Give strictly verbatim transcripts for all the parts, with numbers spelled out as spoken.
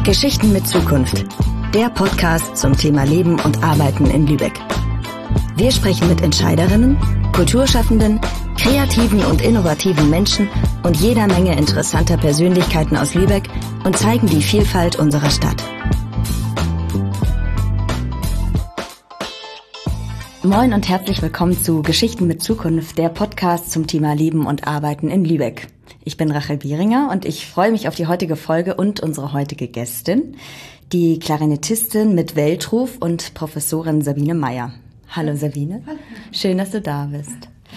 Geschichten mit Zukunft. Der Podcast zum Thema Leben und Arbeiten in Lübeck. Wir sprechen mit Entscheiderinnen, Kulturschaffenden, kreativen und innovativen Menschen und jeder Menge interessanter Persönlichkeiten aus Lübeck und zeigen die Vielfalt unserer Stadt. Moin und herzlich willkommen zu Geschichten mit Zukunft, der Podcast zum Thema Leben und Arbeiten in Lübeck. Ich bin Rachel Bieringer und ich freue mich auf die heutige Folge und unsere heutige Gästin, die Klarinettistin mit Weltruf und Professorin Sabine Meyer. Hallo Sabine, Hallo. Schön, dass du da bist.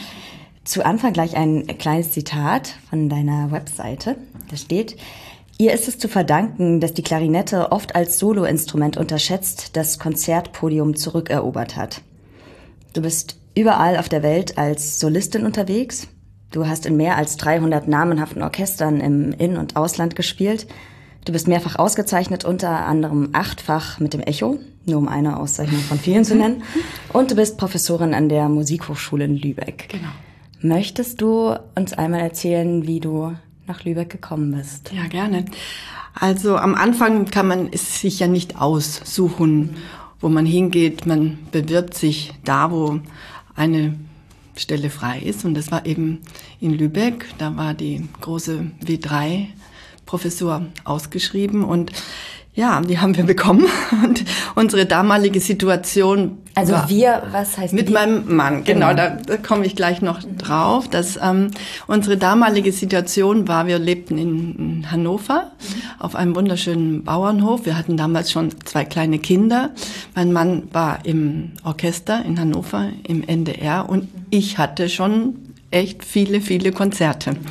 Zu Anfang gleich ein kleines Zitat von deiner Webseite. Da steht: Ihr ist es zu verdanken, dass die Klarinette oft als Soloinstrument unterschätzt das Konzertpodium zurückerobert hat. Du bist überall auf der Welt als Solistin unterwegs. Du hast in mehr als dreihundert namenhaften Orchestern im In- und Ausland gespielt. Du bist mehrfach ausgezeichnet, unter anderem achtfach mit dem Echo, nur um eine Auszeichnung von vielen zu nennen. Und du bist Professorin an der Musikhochschule in Lübeck. Genau. Möchtest du uns einmal erzählen, wie du nach Lübeck gekommen bist? Ja, gerne. Also am Anfang kann man es sich ja nicht aussuchen, wo man hingeht. Man bewirbt sich da, wo eine Stelle frei ist. Und das war eben in Lübeck. Da war die große W drei Professur ausgeschrieben und ja, die haben wir bekommen. Und unsere damalige Situation Also war wir, was heißt mit wir? meinem Mann, genau, genau. Da, da komme ich gleich noch mhm. drauf. Dass ähm, unsere damalige Situation war, wir lebten in, in Hannover mhm. auf einem wunderschönen Bauernhof. Wir hatten damals schon zwei kleine Kinder. Mein Mann war im Orchester in Hannover, im N D R und ich hatte schon echt viele, viele Konzerte. Mhm.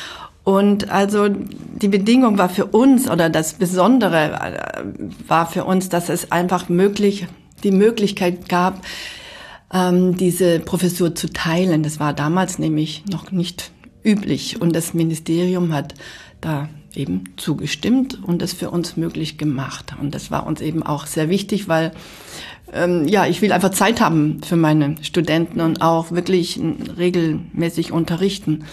Und also die Bedingung war für uns, oder das Besondere war für uns, dass es einfach möglich, die Möglichkeit gab, ähm, diese Professur zu teilen. Das war damals nämlich noch nicht üblich. Und das Ministerium hat da eben zugestimmt und das für uns möglich gemacht. Und das war uns eben auch sehr wichtig, weil ähm, ja, ich will einfach Zeit haben für meine Studenten und auch wirklich regelmäßig unterrichten.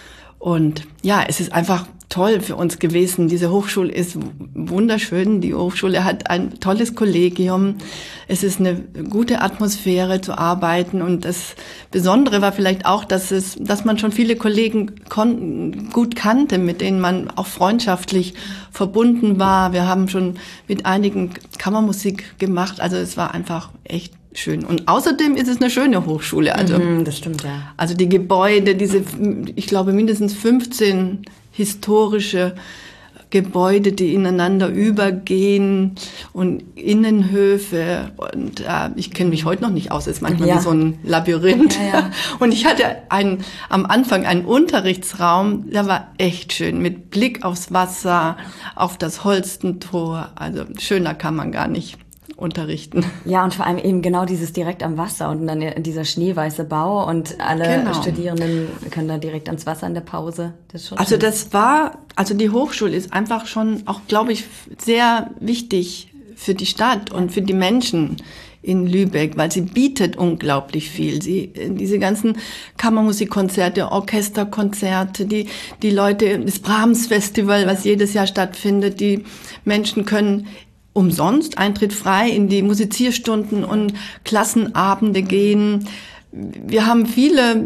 Und ja, es ist einfach toll für uns gewesen. Diese Hochschule ist wunderschön. Die Hochschule hat ein tolles Kollegium. Es ist eine gute Atmosphäre zu arbeiten. Und das Besondere war vielleicht auch, dass es, dass man schon viele Kollegen kon- gut kannte, mit denen man auch freundschaftlich verbunden war. Wir haben schon mit einigen Kammermusik gemacht. Also es war einfach echt schön. Und außerdem ist es eine schöne Hochschule. Also, mhm, das stimmt, ja. Also die Gebäude, diese, ich glaube, mindestens fünfzehn historische Gebäude, die ineinander übergehen und Innenhöfe. Und äh, ich kenne mich heute noch nicht aus. Es ist manchmal ja. wie so ein Labyrinth. Ja, ja. Und ich hatte einen, am Anfang einen Unterrichtsraum, der war echt schön, mit Blick aufs Wasser, auf das Holstentor. Also schöner kann man gar nicht unterrichten. Ja, und vor allem eben genau dieses direkt am Wasser und dann dieser schneeweiße Bau und alle genau. Studierenden können da direkt ans Wasser in der Pause. Das ist schon also schön. das war, also die Hochschule ist einfach schon auch, glaube ich, sehr wichtig für die Stadt und für die Menschen in Lübeck, weil sie bietet unglaublich viel. Sie, diese ganzen Kammermusikkonzerte, Orchesterkonzerte, die, die Leute, das Brahms-Festival, was jedes Jahr stattfindet, die Menschen können umsonst, Eintritt frei in die Musizierstunden und Klassenabende gehen. Wir haben viele,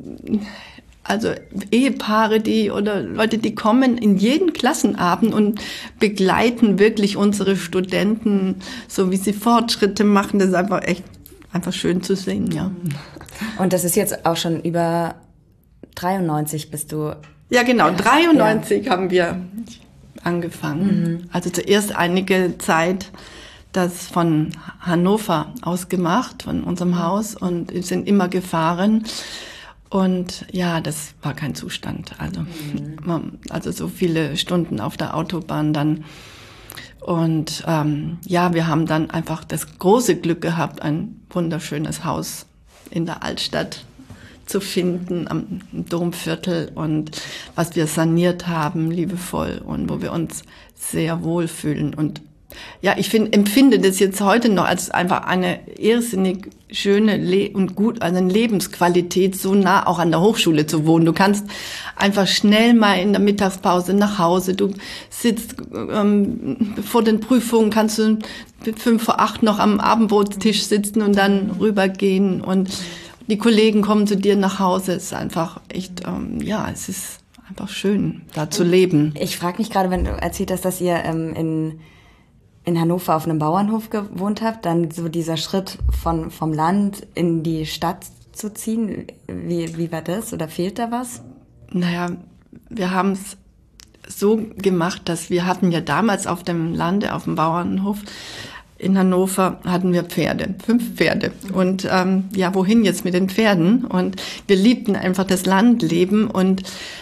also Ehepaare, die oder Leute, die kommen in jeden Klassenabend und begleiten wirklich unsere Studenten, so wie sie Fortschritte machen. Das ist einfach echt einfach schön zu sehen, ja. Und das ist jetzt auch schon über dreiundneunzig bist du. Ja, genau. dreiundneunzig ja. haben wir angefangen. Mhm. Also zuerst einige Zeit das von Hannover aus gemacht, von unserem Haus, und sind immer gefahren. Und ja, das war kein Zustand. Also, mhm. also so viele Stunden auf der Autobahn dann. Und ähm, ja, wir haben dann einfach das große Glück gehabt, ein wunderschönes Haus in der Altstadt zu finden, am Domviertel, und was wir saniert haben, liebevoll, und wo wir uns sehr wohlfühlen und Ja, ich finde, empfinde das jetzt heute noch als einfach eine irrsinnig schöne Le- und gut, also eine Lebensqualität, so nah auch an der Hochschule zu wohnen. Du kannst einfach schnell mal in der Mittagspause nach Hause. Du sitzt ähm, vor den Prüfungen, kannst du mit fünf vor acht noch am Abendbrotstisch sitzen und dann rübergehen und die Kollegen kommen zu dir nach Hause. Es ist einfach echt, ähm, ja, es ist einfach schön, da zu leben. Ich frage mich gerade, wenn du erzählt hast, dass ihr ähm, in in Hannover auf einem Bauernhof gewohnt habt, dann so dieser Schritt von vom Land in die Stadt zu ziehen, wie wie war das oder fehlt da was? Naja, wir haben es so gemacht, dass wir hatten ja damals auf dem Lande, auf dem Bauernhof in Hannover hatten wir Pferde, fünf Pferde. Und ähm, ja, wohin jetzt mit den Pferden? Und wir liebten einfach das Landleben und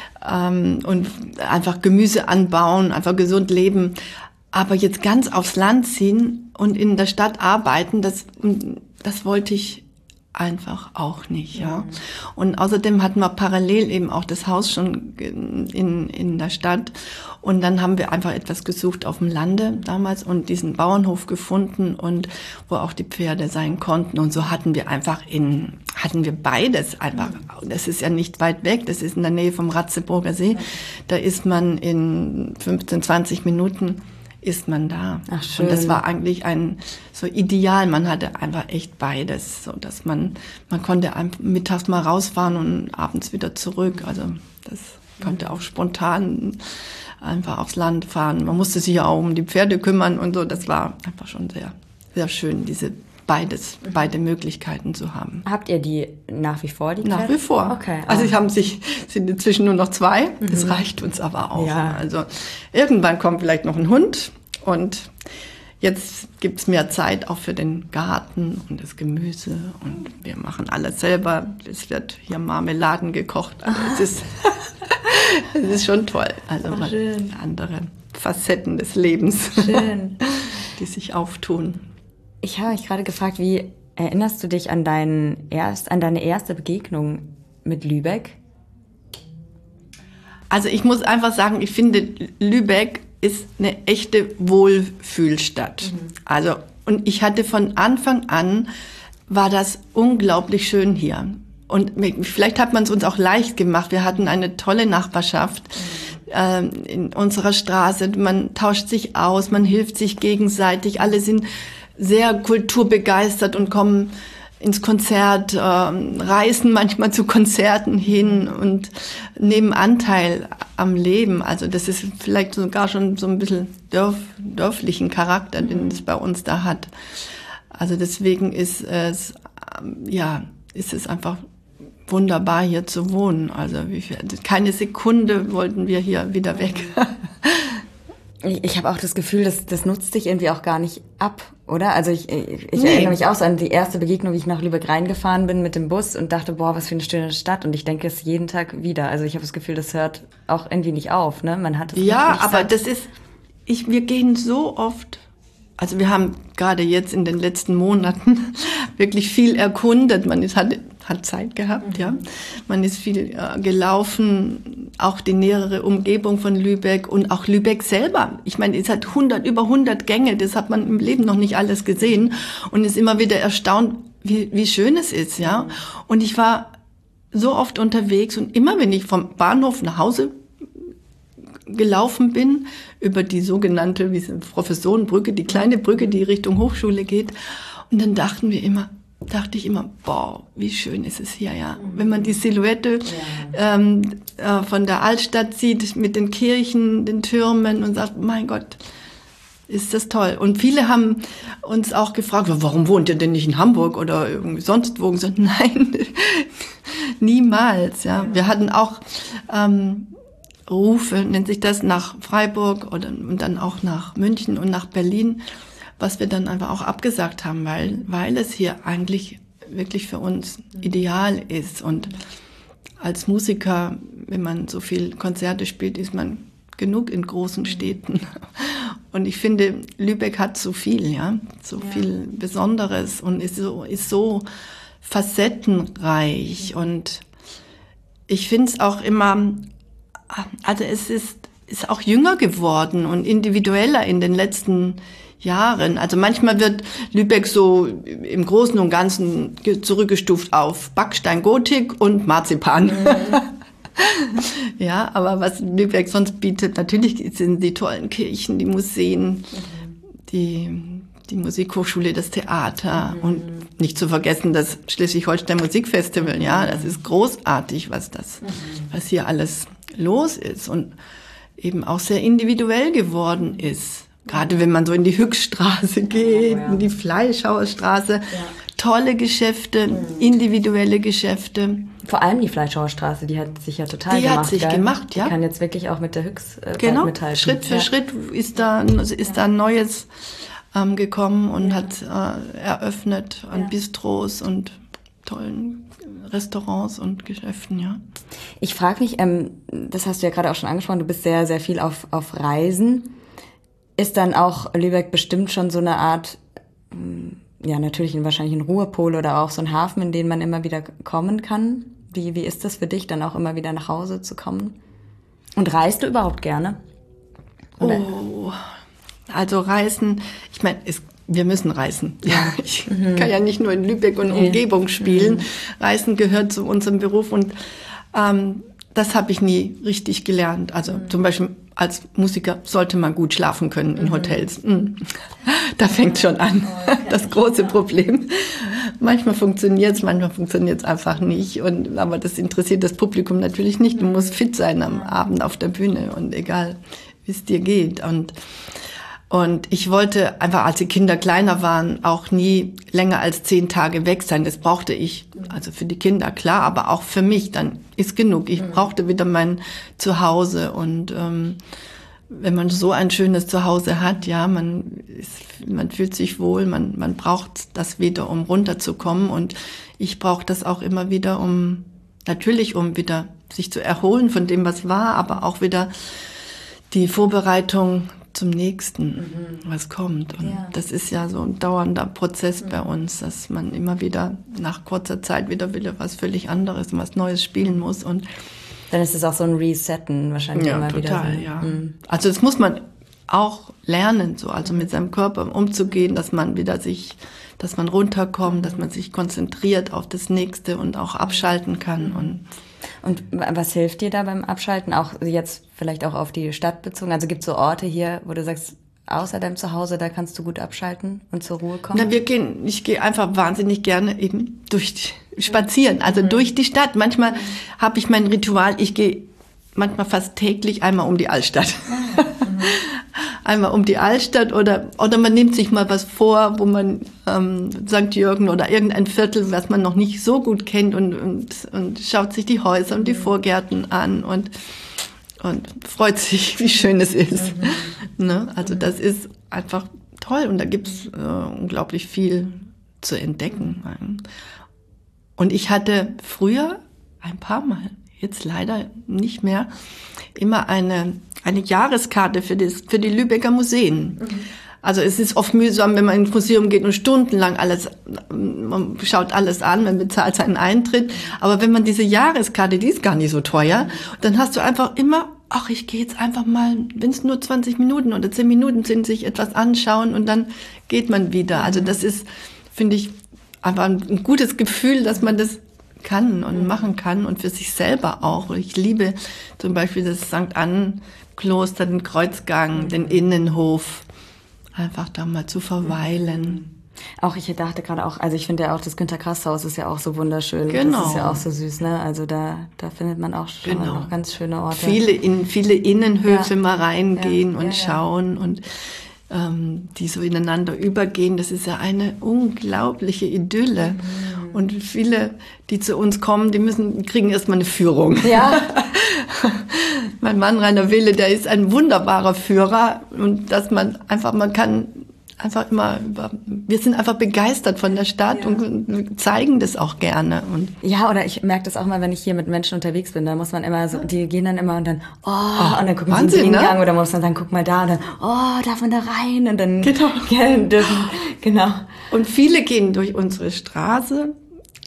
ähm, und einfach Gemüse anbauen, einfach gesund leben. Aber jetzt ganz aufs Land ziehen und in der Stadt arbeiten, das, das wollte ich einfach auch nicht, ja. Mhm. Und außerdem hatten wir parallel eben auch das Haus schon in, in der Stadt. Und dann haben wir einfach etwas gesucht auf dem Lande damals und diesen Bauernhof gefunden und wo auch die Pferde sein konnten. Und so hatten wir einfach in, hatten wir beides einfach. Das ist ja nicht weit weg. Das ist in der Nähe vom Ratzeburger See. Da ist man in fünfzehn, zwanzig Minuten ist man da. Ach, schön. Und das war eigentlich ein so ideal. Man hatte einfach echt beides, so dass man man konnte mittags mal rausfahren und abends wieder zurück. Also das konnte auch spontan einfach aufs Land fahren. Man musste sich ja auch um die Pferde kümmern und so. Das war einfach schon sehr sehr schön, diese beides beide Möglichkeiten zu haben. Habt ihr die nach wie vor, die Nach Pferde? wie vor. Okay. Also ich haben sich sind inzwischen nur noch zwei. Mhm. Das reicht uns aber auch. Ja. Also irgendwann kommt vielleicht noch ein Hund und jetzt gibt's mehr Zeit auch für den Garten und das Gemüse und wir machen alles selber. Es wird hier Marmeladen gekocht. Also es ist es ist schon toll. Also oh, schön. Andere Facetten des Lebens, schön. die sich auftun. Ich habe mich gerade gefragt, wie erinnerst du dich an, deinen erst, an deine erste Begegnung mit Lübeck? Also ich muss einfach sagen, ich finde, Lübeck ist eine echte Wohlfühlstadt. Mhm. Also, und ich hatte von Anfang an, war das unglaublich schön hier. Und vielleicht hat man es uns auch leicht gemacht. Wir hatten eine tolle Nachbarschaft mhm. äh, in unserer Straße. Man tauscht sich aus, man hilft sich gegenseitig. Alle sind sehr kulturbegeistert und kommen ins Konzert, äh, reisen manchmal zu Konzerten hin und nehmen Anteil am Leben. Also das ist vielleicht sogar schon so ein bisschen dörf, dörflichen Charakter, den es bei uns da hat. Also deswegen ist es, ja, ist es einfach wunderbar hier zu wohnen. Also wie viel, keine Sekunde wollten wir hier wieder weg. Ich, ich habe auch das Gefühl, das, das nutzt dich irgendwie auch gar nicht ab, oder? Also ich, ich, ich nee. erinnere mich auch so an die erste Begegnung, wie ich nach Lübeck reingefahren bin mit dem Bus und dachte, boah, was für eine schöne Stadt. Und ich denke es jeden Tag wieder. Also ich habe das Gefühl, das hört auch irgendwie nicht auf, ne? Man hat es ja, nicht aber satt. Das ist, ich, wir gehen so oft, also wir haben gerade jetzt in den letzten Monaten wirklich viel erkundet. Man ist, hat, hat Zeit gehabt, mhm. ja. Man ist viel äh, gelaufen, auch die nähere Umgebung von Lübeck und auch Lübeck selber. Ich meine, es hat hundert, über hundert Gänge, das hat man im Leben noch nicht alles gesehen und ist immer wieder erstaunt, wie, wie schön es ist, ja. Und ich war so oft unterwegs und immer, wenn ich vom Bahnhof nach Hause gelaufen bin, über die sogenannte wie Professorenbrücke, die kleine Brücke, die Richtung Hochschule geht, und dann dachten wir immer, dachte ich immer, boah, wie schön ist es hier, ja. Wenn man die Silhouette ja. ähm, äh, von der Altstadt sieht, mit den Kirchen, den Türmen und sagt, mein Gott, ist das toll. Und viele haben uns auch gefragt, warum wohnt ihr denn nicht in Hamburg oder irgendwie sonst wo? Und gesagt, nein, niemals, ja. Wir hatten auch ähm, Rufe, nennt sich das, nach Freiburg oder, und dann auch nach München und nach Berlin, was wir dann einfach auch abgesagt haben, weil, weil es hier eigentlich wirklich für uns ideal ist. Und als Musiker, wenn man so viel Konzerte spielt, ist man genug in großen Städten. Und ich finde, Lübeck hat so viel, ja, so ja. viel Besonderes und ist so, ist so facettenreich. Und ich finde es auch immer, also es ist, ist auch jünger geworden und individueller in den letzten Jahren. Also manchmal wird Lübeck so im Großen und Ganzen zurückgestuft auf Backstein, Gotik und Marzipan. Mhm. Ja, aber was Lübeck sonst bietet, natürlich sind die tollen Kirchen, die Museen, mhm. die, die Musikhochschule, das Theater mhm. und nicht zu vergessen das Schleswig-Holstein Musikfestival. Ja, das ist großartig, was das, mhm. was hier alles los ist und eben auch sehr individuell geworden ist. Gerade wenn man so in die Hückstraße geht, in die Fleischhauerstraße. Ja. Tolle Geschäfte, mhm. individuelle Geschäfte. Vor allem die Fleischhauerstraße, die hat sich ja total die gemacht. Die hat sich geil. gemacht, ja. Die kann jetzt wirklich auch mit der Hüchs äh, genau. mithalten. Schritt für ja. Schritt ist da, ist ja. da ein Neues ähm, gekommen und ja. hat äh, eröffnet an ja. Bistros und tollen Restaurants und Geschäften, ja. Ich frage mich, ähm, das hast du ja gerade auch schon angesprochen, du bist sehr, sehr viel auf, auf Reisen. Ist dann auch Lübeck bestimmt schon so eine Art, ja natürlich wahrscheinlich ein Ruhepol oder auch so ein Hafen, in den man immer wieder kommen kann? Wie, wie ist das für dich, dann auch immer wieder nach Hause zu kommen? Und reist du überhaupt gerne? Oder? Oh, also Reisen, ich meine, wir müssen reisen. Ja, ich mhm. kann ja nicht nur in Lübeck und nee. Umgebung spielen. Mhm. Reisen gehört zu unserem Beruf und ähm, das habe ich nie richtig gelernt. Also mhm. zum Beispiel als Musiker sollte man gut schlafen können in mhm. Hotels. Mhm. Da fängt schon an, oh, okay. Das große Problem. Manchmal funktioniert es, manchmal funktioniert es einfach nicht. Und, aber das interessiert das Publikum natürlich nicht. Du musst fit sein am Abend auf der Bühne und egal, wie es dir geht. Und Und ich wollte einfach, als die Kinder kleiner waren, auch nie länger als zehn Tage weg sein. Das brauchte ich, also für die Kinder, klar, aber auch für mich, dann ist genug. Ich brauchte wieder mein Zuhause. Und ähm, wenn man so ein schönes Zuhause hat, ja, man ist, man fühlt sich wohl, man, man braucht das wieder, um runterzukommen. Und ich brauche das auch immer wieder, um, natürlich, um wieder sich zu erholen von dem, was war, aber auch wieder die Vorbereitung zum nächsten, mhm. was kommt. Und ja. das ist ja so ein dauernder Prozess mhm. bei uns, dass man immer wieder nach kurzer Zeit wieder wieder was völlig anderes, was Neues spielen muss. Und dann ist es auch so ein Resetten wahrscheinlich ja, immer total, wieder. So. Ja. Mhm. Also das muss man auch lernen, so also mit seinem Körper umzugehen, dass man wieder sich, dass man runterkommt, mhm. dass man sich konzentriert auf das Nächste und auch abschalten kann. Mhm. Und Und was hilft dir da beim Abschalten? Auch jetzt vielleicht auch auf die Stadt bezogen? Also gibt es so Orte hier, wo du sagst, außer deinem Zuhause, da kannst du gut abschalten und zur Ruhe kommen? Na, wir gehen, ich gehe einfach wahnsinnig gerne eben durch die, spazieren, also mhm. durch die Stadt. Manchmal mhm. habe ich mein Ritual, ich gehe manchmal fast täglich einmal um die Altstadt. Mhm. Einmal um die Altstadt oder oder man nimmt sich mal was vor, wo man ähm, Sankt Jürgen oder irgendein Viertel, was man noch nicht so gut kennt und und, und schaut sich die Häuser und die Vorgärten an und und freut sich, wie schön es ist. Mhm. Ne? Also das ist einfach toll und da gibt's äh, unglaublich viel zu entdecken. Und ich hatte früher ein paar Mal, jetzt leider nicht mehr, immer eine eine Jahreskarte für das, für die Lübecker Museen. Mhm. Also es ist oft mühsam, wenn man ins Museum geht und stundenlang alles, man schaut alles an, man bezahlt seinen Eintritt. Aber wenn man diese Jahreskarte, die ist gar nicht so teuer, dann hast du einfach immer, ach, ich gehe jetzt einfach mal, wenn es nur zwanzig Minuten oder zehn Minuten sind, sich etwas anschauen und dann geht man wieder. Also das ist, finde ich, einfach ein gutes Gefühl, dass man das kann und machen kann und für sich selber auch. Ich liebe zum Beispiel das Sankt Ann Kloster, den Kreuzgang, den Innenhof, einfach da mal zu verweilen. Auch ich dachte gerade auch, also ich finde ja auch, das Günter-Grass-Haus ist ja auch so wunderschön. Genau. Das ist ja auch so süß, ne? Also da, da findet man auch schon genau. noch ganz schöne Orte. Viele, in viele Innenhöfe ja. mal reingehen ja. und ja, schauen ja. und ähm, die so ineinander übergehen. Das ist ja eine unglaubliche Idylle. Mhm. Und viele, die zu uns kommen, die müssen, kriegen erstmal eine Führung. Ja. Mein Mann Rainer Wille, der ist ein wunderbarer Führer und dass man einfach, man kann einfach immer, über, wir sind einfach begeistert von der Stadt ja. und zeigen das auch gerne. Und ja, oder ich merke das auch mal, wenn ich hier mit Menschen unterwegs bin, da muss man immer so, die gehen dann immer und dann, oh, oh und dann gucken Wahnsinn, sie in den Eingang, ne? Oder muss man sagen, guck mal da und dann, oh, darf man da rein? Und dann genau. Ja, dürfen, genau. Und viele gehen durch unsere Straße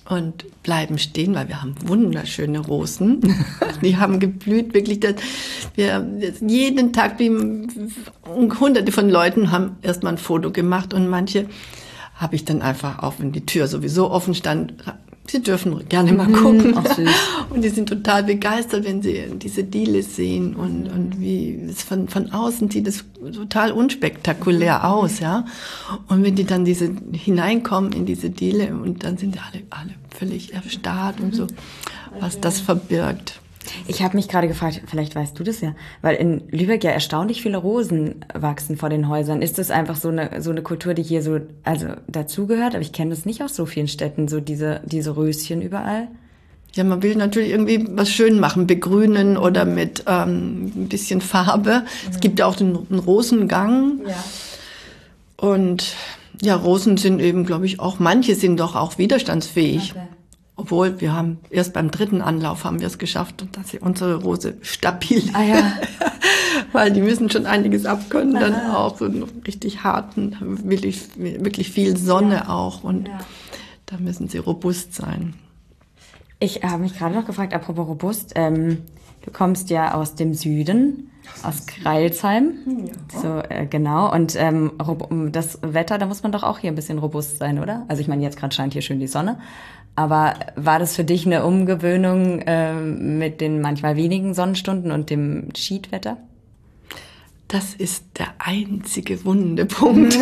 und bleiben stehen, weil wir haben wunderschöne Rosen. Die haben geblüht, wirklich. Das, wir, jeden Tag, wie hunderte von Leuten haben erstmal ein Foto gemacht und manche habe ich dann einfach auf, wenn die Tür sowieso offen stand. Sie dürfen gerne mal gucken. Ach, süß. Und die sind total begeistert, wenn sie diese Diele sehen und, und wie es von, von außen sieht es total unspektakulär aus, ja. Und wenn die dann diese hineinkommen in diese Diele und dann sind sie alle, alle völlig erstarrt und so, was das verbirgt. Ich habe mich gerade gefragt, vielleicht weißt du das ja, weil in Lübeck ja erstaunlich viele Rosen wachsen vor den Häusern. Ist das einfach so eine so eine Kultur, die hier so also dazugehört? Aber ich kenne das nicht aus so vielen Städten, so diese diese Röschen überall. Ja, man will natürlich irgendwie was schön machen, begrünen oder mit ähm, ein bisschen Farbe. Mhm. Es gibt ja auch den, den Rosengang. Ja. Und ja, Rosen sind eben, glaube ich, auch, manche sind doch auch widerstandsfähig. Okay. Obwohl, wir haben erst beim dritten Anlauf haben wir es geschafft, dass sie unsere Rose stabil ist. Ah, ja. Weil die müssen schon einiges abkönnen, dann Aha. auch so richtig harten, wirklich, wirklich viel Sonne ja. auch. Und ja. da müssen sie robust sein. Ich habe mich gerade noch gefragt, apropos robust, ähm, du kommst ja aus dem Süden, aus Crailsheim. Ja. So, äh, genau. Und ähm, das Wetter, da muss man doch auch hier ein bisschen robust sein, oder? Also ich meine, jetzt gerade scheint hier schön die Sonne. Aber war das für dich eine Umgewöhnung äh, mit den manchmal wenigen Sonnenstunden und dem Schiedwetter? Das ist der einzige wunde Punkt.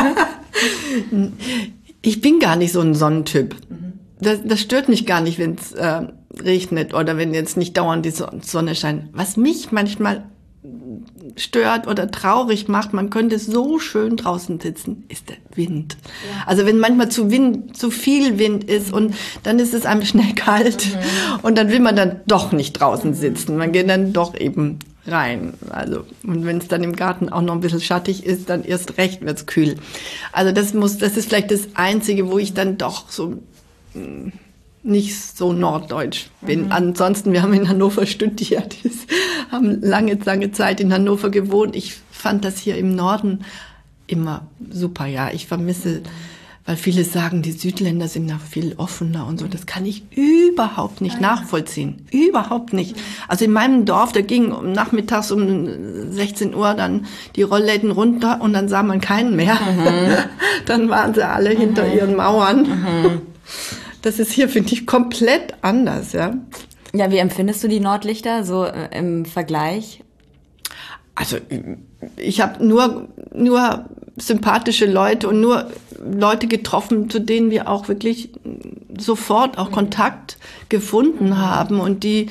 Ich bin gar nicht so ein Sonnentyp. Das, das stört mich gar nicht, wenn es äh, regnet oder wenn jetzt nicht dauernd die Sonne scheint. Was mich manchmal stört oder traurig macht, man könnte so schön draußen sitzen, ist der Wind. Ja. Also wenn manchmal zu Wind, zu viel Wind ist und dann ist es einem schnell kalt mhm. und dann will man dann doch nicht draußen sitzen. Man geht dann doch eben rein. Also und wenn es dann im Garten auch noch ein bisschen schattig ist, dann erst recht wird's kühl. Also das muss, das ist vielleicht das Einzige, wo ich dann doch so mh, nicht so norddeutsch bin. Mhm. Ansonsten, wir haben in Hannover studiert, haben lange, lange Zeit in Hannover gewohnt. Ich fand das hier im Norden immer super, ja. Ich vermisse, weil viele sagen, die Südländer sind da viel offener und so. Das kann ich überhaupt nicht nachvollziehen. Überhaupt nicht. Also in meinem Dorf, da ging nachmittags um sechzehn Uhr dann die Rollläden runter und dann sah man keinen mehr. Mhm. Dann waren sie alle mhm. hinter ihren Mauern. Mhm. Das ist hier, finde ich, komplett anders, ja. Ja, wie empfindest du die Nordlichter so äh, im Vergleich? Also ich habe nur nur sympathische Leute und nur Leute getroffen, zu denen wir auch wirklich sofort auch Kontakt gefunden haben und die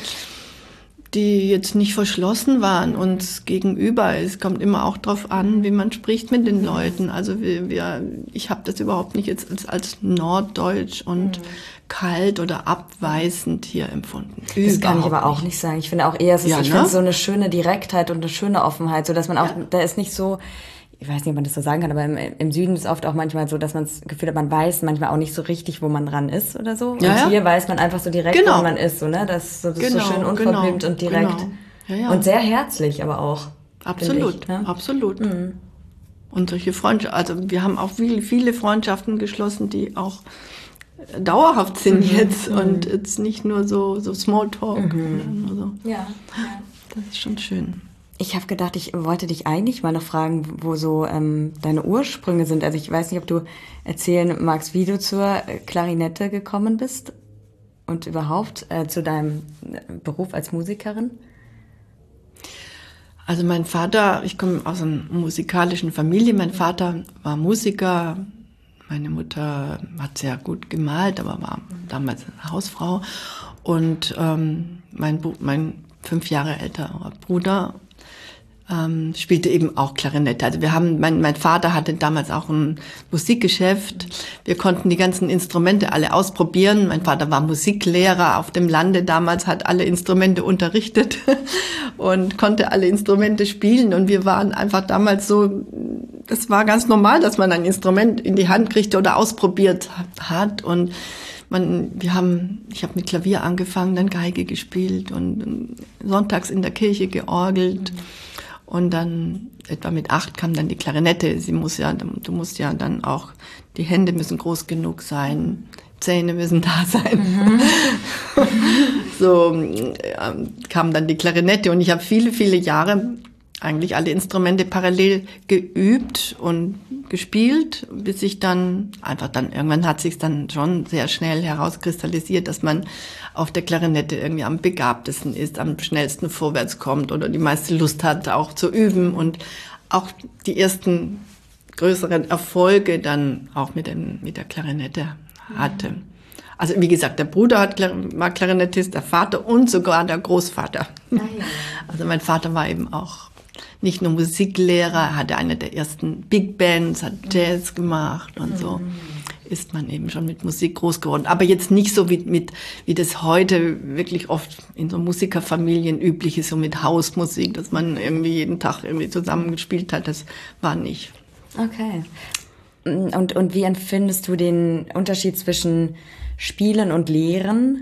die jetzt nicht verschlossen waren uns gegenüber. Es kommt immer auch drauf an, wie man spricht mit den Leuten. Also wir, wir ich habe das überhaupt nicht jetzt als, als norddeutsch und mhm. kalt oder abweisend hier empfunden. Das überhaupt kann ich aber auch nicht, nicht sagen. Ich finde auch eher, es ist, ja, ich ne? finde so eine schöne Direktheit und eine schöne Offenheit, so dass man auch, ja. da ist nicht so, ich weiß nicht, ob man das so sagen kann, aber im, im Süden ist oft auch manchmal so, dass man das Gefühl hat, man weiß manchmal auch nicht so richtig, wo man dran ist oder so. Und ja, ja. hier weiß man einfach so direkt, genau. wo man ist, so, ne? Das, das genau, ist so schön unverblümt genau, und direkt. Genau. Ja, ja. Und sehr herzlich aber auch. Absolut, ich, ne? absolut. Mhm. Und solche Freundschaften, also wir haben auch viele, viele Freundschaften geschlossen, die auch dauerhaft sind mhm. jetzt mhm. und jetzt nicht nur so, so Smalltalk. Mhm. Oder so. Ja. ja. Das ist schon schön. Ich habe gedacht, ich wollte dich eigentlich mal noch fragen, wo so ähm, deine Ursprünge sind. Also ich weiß nicht, ob du erzählen magst, wie du zur Klarinette gekommen bist und überhaupt äh, zu deinem Beruf als Musikerin. Also mein Vater, ich komme aus einer musikalischen Familie. Mein Vater war Musiker, meine Mutter hat sehr gut gemalt, aber war damals eine Hausfrau. Und ähm, mein, mein fünf Jahre älterer Bruder ähm, spielte eben auch Klarinette. Also wir haben, mein, mein Vater hatte damals auch ein Musikgeschäft. Wir konnten die ganzen Instrumente alle ausprobieren. Mein Vater war Musiklehrer auf dem Lande damals, hat alle Instrumente unterrichtet und konnte alle Instrumente spielen. Und wir waren einfach damals so, das war ganz normal, dass man ein Instrument in die Hand kriegte oder ausprobiert hat. Und man, wir haben, ich habe mit Klavier angefangen, dann Geige gespielt und sonntags in der Kirche georgelt. Mhm. Und dann etwa mit acht kam dann die Klarinette. Sie muss ja, du musst ja dann auch, die Hände müssen groß genug sein, Zähne müssen da sein. Mhm. So äh, kam dann die Klarinette und ich habe viele, viele Jahre eigentlich alle Instrumente parallel geübt und gespielt, bis ich dann einfach dann, irgendwann hat sich dann schon sehr schnell herauskristallisiert, dass man auf der Klarinette irgendwie am begabtesten ist, am schnellsten vorwärts kommt oder die meiste Lust hat, auch zu üben und auch die ersten größeren Erfolge dann auch mit dem, mit der Klarinette hatte. Also wie gesagt, der Bruder hat, war Klarinettist, der Vater und sogar der Großvater. Ah, ja. Also mein Vater war eben auch nicht nur Musiklehrer, hatte eine der ersten Big Bands, hat Jazz gemacht und so ist man eben schon mit Musik groß geworden. Aber jetzt nicht so wie, mit, wie das heute wirklich oft in so Musikerfamilien üblich ist, so mit Hausmusik, dass man irgendwie jeden Tag irgendwie zusammengespielt hat. Das war nicht. Okay. Und, und wie empfindest du den Unterschied zwischen Spielen und Lehren?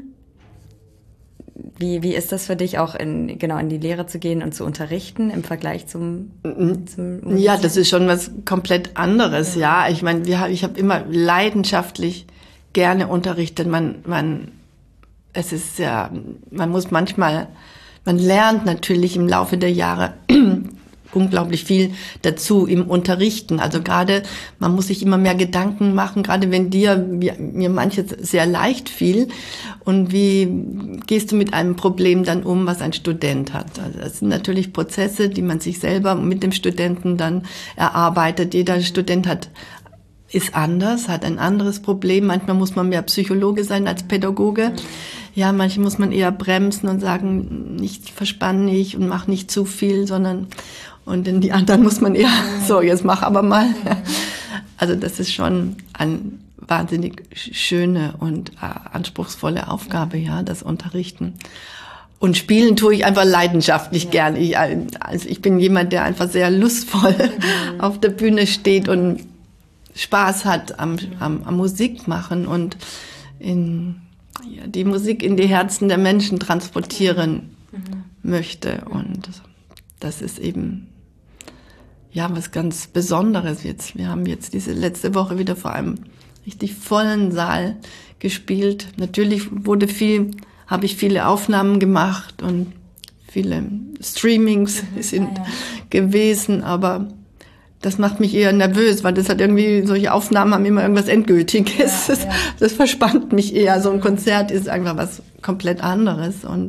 Wie, wie ist das für dich auch in, genau, in die Lehre zu gehen und zu unterrichten im Vergleich zum, zum Ja, das ist schon was komplett anderes, ja. ja. Ich meine, wir, ich habe immer leidenschaftlich gerne unterrichtet. Man, man, es ist ja, man muss manchmal, man lernt natürlich im Laufe der Jahre unglaublich viel dazu im Unterrichten. Also gerade, man muss sich immer mehr Gedanken machen, gerade wenn dir, mir manches sehr leicht fiel. Und wie gehst du mit einem Problem dann um, was ein Student hat? Also das sind natürlich Prozesse, die man sich selber mit dem Studenten dann erarbeitet. Jeder Student hat ist anders, hat ein anderes Problem. Manchmal muss man mehr Psychologe sein als Pädagoge. Ja, manchmal muss man eher bremsen und sagen, nicht verspann nicht und mach nicht zu viel, sondern und in die anderen muss man eher, so, jetzt mach aber mal. Also das ist schon eine wahnsinnig schöne und äh, anspruchsvolle Aufgabe, ja, das Unterrichten. Und spielen tue ich einfach leidenschaftlich ja. gern. Ich, also ich bin jemand, der einfach sehr lustvoll mhm. auf der Bühne steht und Spaß hat am, am, am Musik machen und in, ja, die Musik in die Herzen der Menschen transportieren mhm. möchte. Und das ist eben ja was ganz Besonderes jetzt. Wir haben jetzt diese letzte Woche wieder vor einem richtig vollen Saal gespielt. Natürlich wurde viel, habe ich viele Aufnahmen gemacht und viele Streamings mhm, sind ja, ja. gewesen, aber das macht mich eher nervös, weil das hat irgendwie, solche Aufnahmen haben immer irgendwas Endgültiges. Ja, das, ja. das verspannt mich eher. So ein Konzert ist einfach was komplett anderes. Und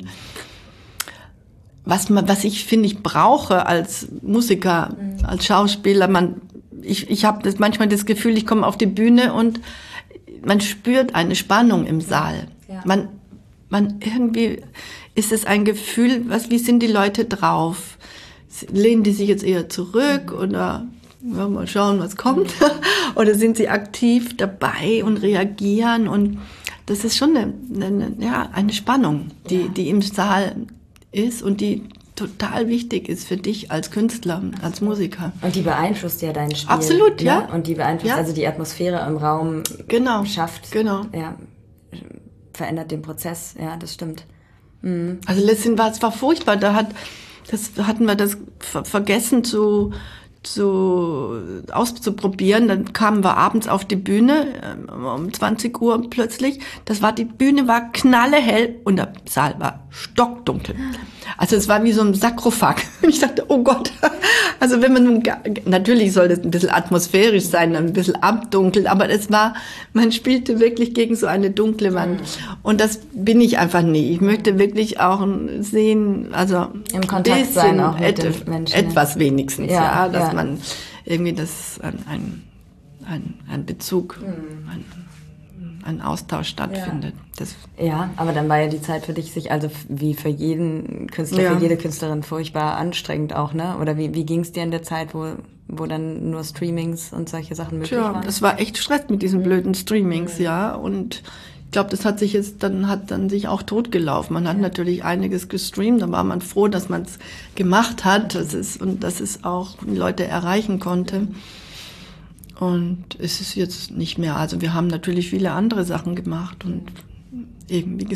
was man, was ich finde, ich brauche als Musiker, mhm. als Schauspieler, man, ich, ich habe das manchmal das Gefühl, ich komme auf die Bühne und man spürt eine Spannung im Saal. Ja. Man, man irgendwie ist es ein Gefühl, was, wie sind die Leute drauf? Lehnen die sich jetzt eher zurück mhm. oder ja, mal schauen, was kommt? Oder sind sie aktiv dabei und reagieren? Und das ist schon eine, eine, ja, eine Spannung, die, ja. die im Saal ist und die total wichtig ist für dich als Künstler, als Musiker. Und die beeinflusst ja dein Spiel. Absolut, ja. Ne? Und die beeinflusst ja. also die Atmosphäre im Raum. Genau. Schafft. Genau. Ja, verändert den Prozess. Ja, das stimmt. Mhm. Also letztendlich war es war furchtbar. Da hat, das hatten wir das ver- vergessen zu zu auszuprobieren. Dann kamen wir abends auf die Bühne um zwanzig Uhr plötzlich. Das war die Bühne war knallehell und der Saal war stockdunkel. Also es war wie so ein Sarkophag. Ich dachte, oh Gott. Also wenn man nun natürlich soll das ein bisschen atmosphärisch sein, ein bisschen abdunkelt, aber es war, man spielte wirklich gegen so eine dunkle Wand. Und das bin ich einfach nie. Ich möchte wirklich auch sehen, also im Kontakt sein auch mit den Menschen. Etwas wenigstens, ja, ja dass ja. man irgendwie das ein, ein, ein, ein Bezug, mhm. ein, ein Austausch stattfindet. Ja. Das ja, aber dann war ja die Zeit für dich sich also wie für jeden Künstler, ja. für jede Künstlerin furchtbar anstrengend auch, ne? Oder wie, wie ging es dir in der Zeit, wo, wo dann nur Streamings und solche Sachen möglich Tja, waren? Das war echt Stress mit diesen blöden Streamings, mhm. ja. Und ich glaube, das hat sich jetzt dann hat dann sich auch totgelaufen. Man hat ja. natürlich einiges gestreamt, da war man froh, dass man es gemacht hat, das ist und dass es auch Leute erreichen konnte. Und es ist jetzt nicht mehr. Also wir haben natürlich viele andere Sachen gemacht und eben, wie gesagt,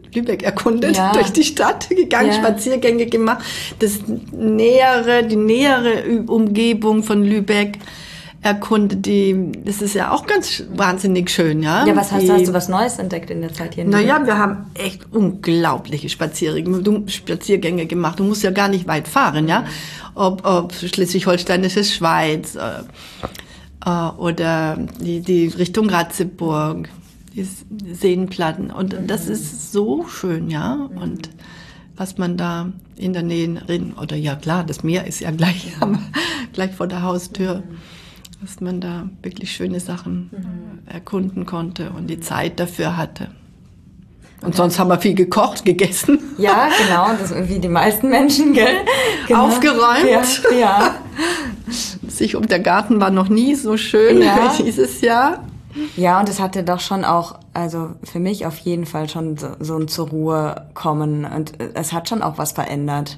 Lübeck erkundet, ja. durch die Stadt gegangen, ja. Spaziergänge gemacht, das nähere, die nähere Umgebung von Lübeck erkundet, die, das ist ja auch ganz wahnsinnig schön, ja. Ja, was hast, die, hast du was Neues entdeckt in der Zeit hier in Lübeck? Naja, wir haben echt unglaubliche Spaziergänge, Spaziergänge gemacht. Du musst ja gar nicht weit fahren, ja. Ob, ob Schleswig-Holsteinische Schweiz äh, äh, oder die, die Richtung Ratzeburg, die Seenplatten. Und das ist so schön, ja. Und was man da in der Nähe, oder ja klar, das Meer ist ja gleich, gleich vor der Haustür. Dass man da wirklich schöne Sachen mhm. erkunden konnte und die Zeit dafür hatte. Und okay. sonst haben wir viel gekocht, gegessen. Ja, genau, das ist irgendwie die meisten Menschen, gell? Genau. Aufgeräumt. Ja, ja. Sich um der Garten war noch nie so schön ja. wie dieses Jahr. Ja, und es hatte doch schon auch, also für mich auf jeden Fall schon so, so ein zur Ruhe kommen und es hat schon auch was verändert.